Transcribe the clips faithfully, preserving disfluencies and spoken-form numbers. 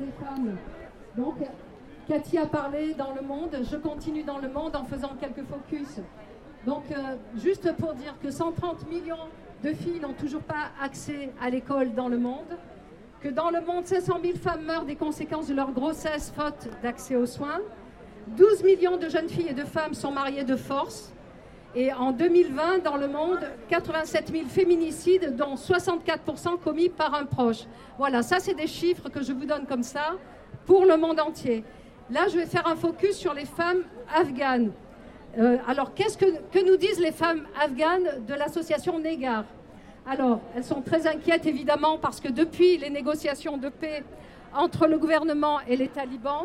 des femmes. Donc, Cathy a parlé dans le monde, je continue dans le monde en faisant quelques focus. Donc, euh, juste pour dire que cent trente millions de filles n'ont toujours pas accès à l'école dans le monde, que dans le monde, cinq cent mille femmes meurent des conséquences de leur grossesse faute d'accès aux soins, douze millions de jeunes filles et de femmes sont mariées de force, et en deux mille vingt, dans le monde, quatre-vingt-sept mille féminicides, dont soixante-quatre pour cent commis par un proche. Voilà, ça c'est des chiffres que je vous donne comme ça pour le monde entier. Là, je vais faire un focus sur les femmes afghanes. Euh, alors, qu'est-ce que, que nous disent les femmes afghanes de l'association Negar? Alors, elles sont très inquiètes, évidemment, parce que depuis les négociations de paix entre le gouvernement et les talibans,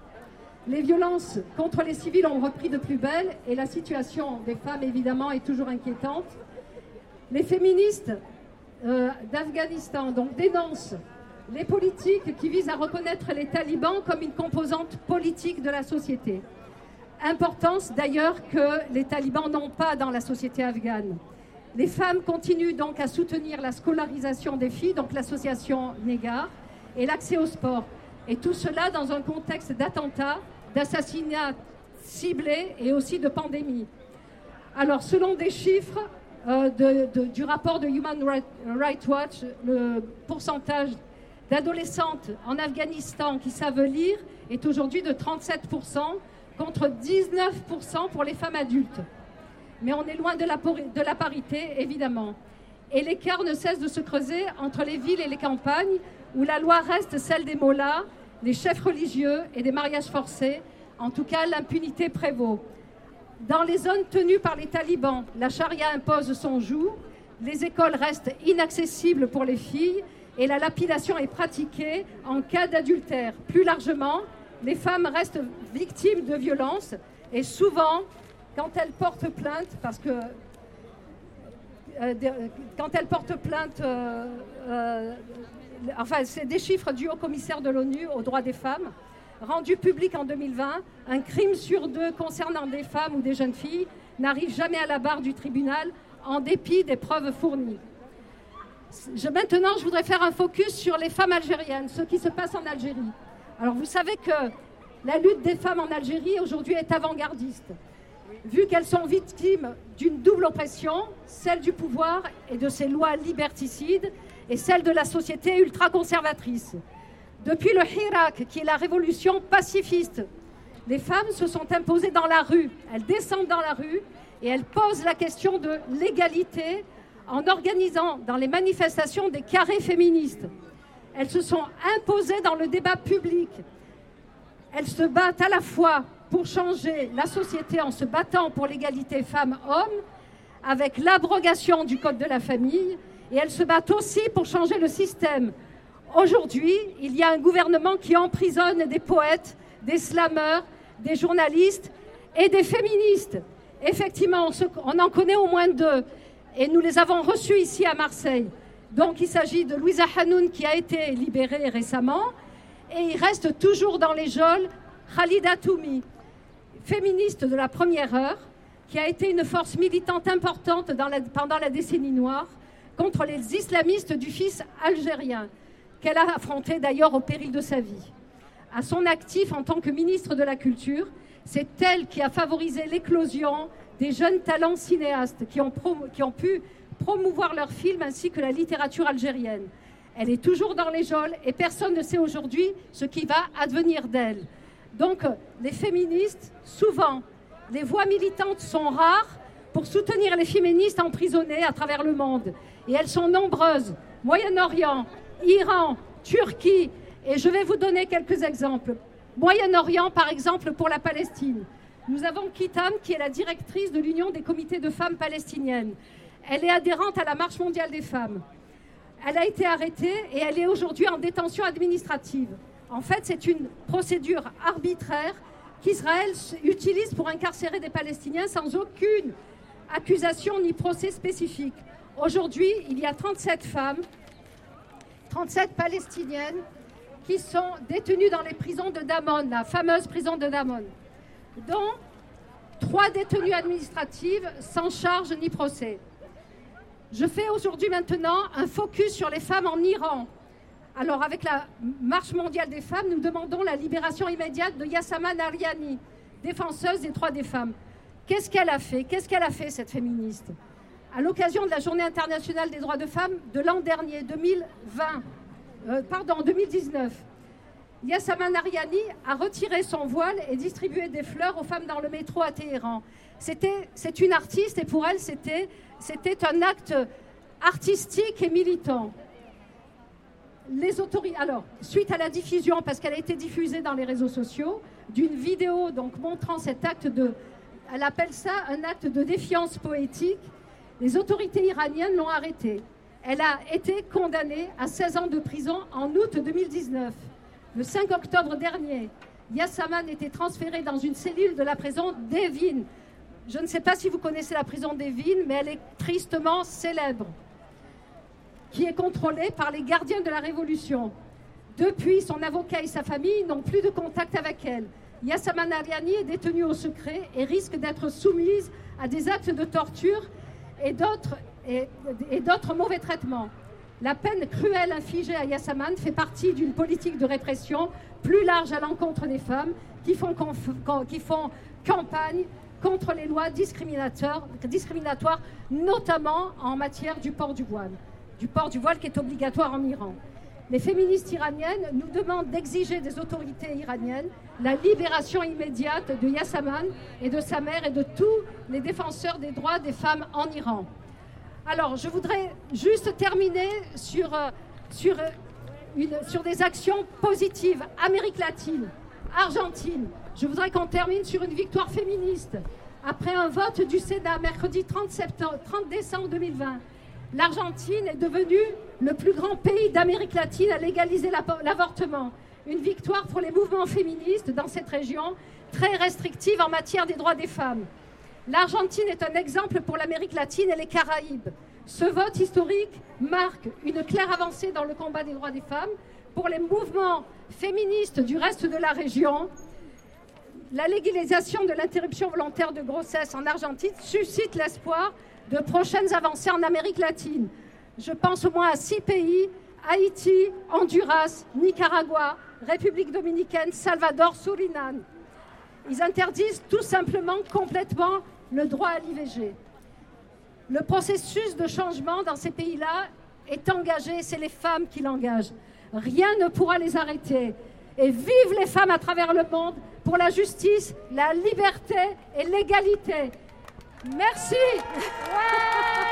les violences contre les civils ont repris de plus belle et la situation des femmes, évidemment, est toujours inquiétante. Les féministes euh, d'Afghanistan donc, dénoncent les politiques qui visent à reconnaître les talibans comme une composante politique de la société. Importance d'ailleurs que les talibans n'ont pas dans la société afghane. Les femmes continuent donc à soutenir la scolarisation des filles, donc l'association Negar, et l'accès au sport. Et tout cela dans un contexte d'attentats, d'assassinats ciblés et aussi de pandémie. Alors, selon des chiffres euh, de, de, du rapport de Human Rights Watch, le pourcentage d'adolescentes en Afghanistan qui savent lire est aujourd'hui de trente-sept pour cent contre dix-neuf pour cent pour les femmes adultes. Mais on est loin de la, de la parité, évidemment. Et l'écart ne cesse de se creuser entre les villes et les campagnes, où la loi reste celle des mollahs, des chefs religieux et des mariages forcés. En tout cas, l'impunité prévaut. Dans les zones tenues par les talibans, la charia impose son joug, les écoles restent inaccessibles pour les filles et la lapidation est pratiquée en cas d'adultère. Plus largement, les femmes restent victimes de violences et souvent, quand elles portent plainte, parce que euh, quand elles portent plainte, euh, euh, enfin c'est des chiffres du haut-commissaire de l'ONU aux droits des femmes, rendus publics en deux mille vingt, un crime sur deux concernant des femmes ou des jeunes filles n'arrive jamais à la barre du tribunal en dépit des preuves fournies. Je, maintenant, je voudrais faire un focus sur les femmes algériennes, ce qui se passe en Algérie. Alors, vous savez que la lutte des femmes en Algérie aujourd'hui est avant-gardiste, vu qu'elles sont victimes d'une double oppression, celle du pouvoir et de ses lois liberticides, et celle de la société ultra-conservatrice. Depuis le Hirak, qui est la révolution pacifiste, les femmes se sont imposées dans la rue. Elles descendent dans la rue et elles posent la question de l'égalité en organisant dans les manifestations des carrés féministes. Elles se sont imposées dans le débat public. Elles se battent à la fois pour changer la société en se battant pour l'égalité femmes-hommes, avec l'abrogation du code de la famille, et elles se battent aussi pour changer le système. Aujourd'hui, il y a un gouvernement qui emprisonne des poètes, des slameurs, des journalistes et des féministes. Effectivement, on en connaît au moins deux, et nous les avons reçus ici à Marseille. Donc il s'agit de Louisa Hanoun qui a été libérée récemment, et il reste toujours dans les geôles Khalida Toumi, féministe de la première heure, qui a été une force militante importante dans la, pendant la décennie noire contre les islamistes du fils algérien, qu'elle a affronté d'ailleurs au péril de sa vie. À son actif en tant que ministre de la Culture, c'est elle qui a favorisé l'éclosion des jeunes talents cinéastes qui ont, promo, qui ont pu promouvoir leurs films ainsi que la littérature algérienne. Elle est toujours dans les geôles et personne ne sait aujourd'hui ce qui va advenir d'elle. Donc les féministes, souvent, les voix militantes sont rares pour soutenir les féministes emprisonnées à travers le monde. Et elles sont nombreuses. Moyen-Orient, Iran, Turquie, et je vais vous donner quelques exemples. Moyen-Orient, par exemple, pour la Palestine. Nous avons Kitam, qui est la directrice de l'Union des comités de femmes palestiniennes. Elle est adhérente à la Marche mondiale des femmes. Elle a été arrêtée et elle est aujourd'hui en détention administrative. En fait, c'est une procédure arbitraire qu'Israël utilise pour incarcérer des Palestiniens sans aucune accusation ni procès spécifique. Aujourd'hui, il y a trente-sept femmes, trente-sept Palestiniennes, qui sont détenues dans les prisons de Damon, la fameuse prison de Damon, dont trois détenues administratives sans charge ni procès. Je fais aujourd'hui maintenant un focus sur les femmes en Iran, Alors, avec la Marche mondiale des femmes, nous demandons la libération immédiate de Yassama Nariani, défenseuse des droits des femmes. Qu'est-ce qu'elle a fait Qu'est-ce qu'elle a fait, cette féministe? À l'occasion de la Journée internationale des droits de femmes de l'an dernier, deux mille vingt, euh, pardon, deux mille dix-neuf, Yassama Nariani a retiré son voile et distribué des fleurs aux femmes dans le métro à Téhéran. C'était, c'est une artiste et pour elle, c'était, c'était un acte artistique et militant. Les autorités, alors, suite à la diffusion, parce qu'elle a été diffusée dans les réseaux sociaux, d'une vidéo donc montrant cet acte de, elle appelle ça un acte de défiance poétique, les autorités iraniennes l'ont arrêtée. Elle a été condamnée à seize ans de prison en août deux mille dix-neuf. Le cinq octobre dernier, Yassama était transférée dans une cellule de la prison d'Evin. Je ne sais pas si vous connaissez la prison d'Evin, mais elle est tristement célèbre, qui est contrôlée par les gardiens de la Révolution. Depuis, son avocat et sa famille n'ont plus de contact avec elle. Yassama Nariani est détenue au secret et risque d'être soumise à des actes de torture et d'autres, et, et d'autres mauvais traitements. La peine cruelle infligée à Yassama fait partie d'une politique de répression plus large à l'encontre des femmes qui font, conf- qui font campagne contre les lois discriminatoires, discriminatoires, notamment en matière du port du voile. du port du voile qui est obligatoire en Iran. Les féministes iraniennes nous demandent d'exiger des autorités iraniennes la libération immédiate de Yassama et de sa mère et de tous les défenseurs des droits des femmes en Iran. Alors, je voudrais juste terminer sur, euh, sur, une, sur des actions positives. Amérique latine, Argentine. Je voudrais qu'on termine sur une victoire féministe. Après un vote du Sénat mercredi trente décembre deux mille vingt, l'Argentine est devenue le plus grand pays d'Amérique latine à légaliser l'avortement. Une victoire pour les mouvements féministes dans cette région, très restrictive en matière des droits des femmes. L'Argentine est un exemple pour l'Amérique latine et les Caraïbes. Ce vote historique marque une claire avancée dans le combat des droits des femmes pour les mouvements féministes du reste de la région. La légalisation de l'interruption volontaire de grossesse en Argentine suscite l'espoir de prochaines avancées en Amérique latine. Je pense au moins à six pays, Haïti, Honduras, Nicaragua, République dominicaine, Salvador, Suriname. Ils interdisent tout simplement complètement le droit à l'I V G. Le processus de changement dans ces pays-là est engagé, c'est les femmes qui l'engagent. Rien ne pourra les arrêter. Et vive les femmes à travers le monde pour la justice, la liberté et l'égalité. Merci. Ouais.